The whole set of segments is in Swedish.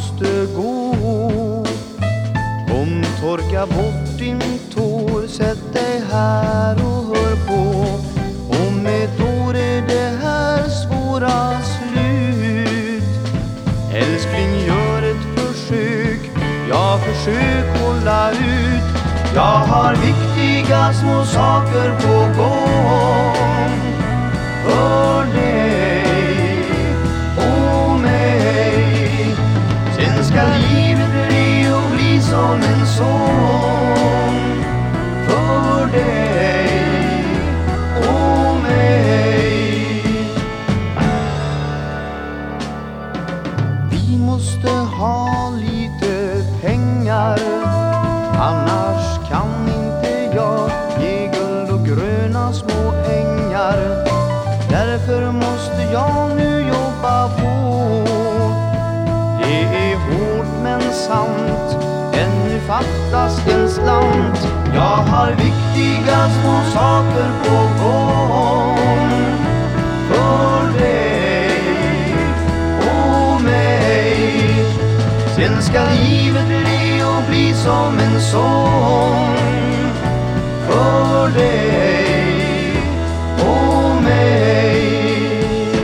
måste gå. Kom, torka bort din tår, sätt dig här och hör på. Om ett år är det här svåra slut. Älskling, gör ett försök, ja, försök hålla ut. Jag har viktiga små saker på gång för dig och mig. Sen ska livet bli som en sång för dig och mig. Vi måste ha lite pengar, annars kan inte jag ge guld och gröna små ängar. Därför måste jag nu jobba på. Det är hårt men sant, ännu fattas en slant. Jag har viktiga små saker på gång för dig och mig. Sen ska livet bli som en sång för dig och mig.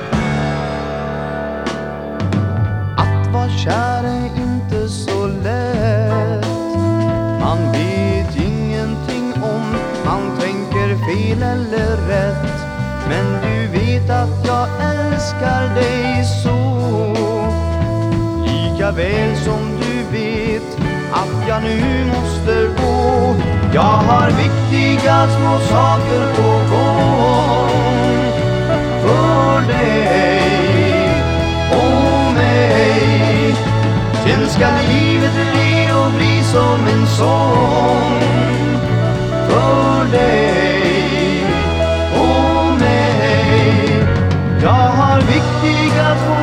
Att vara kär är inte så lätt. Man vet ingenting om man tänker fel eller rätt. Men du vet att jag älskar dig så, lika väl som du vet att jag nu måste gå. Jag har viktiga små saker på gång för dig och mig. Sen ska livet bli som en sång för dig och mig. Jag har viktiga små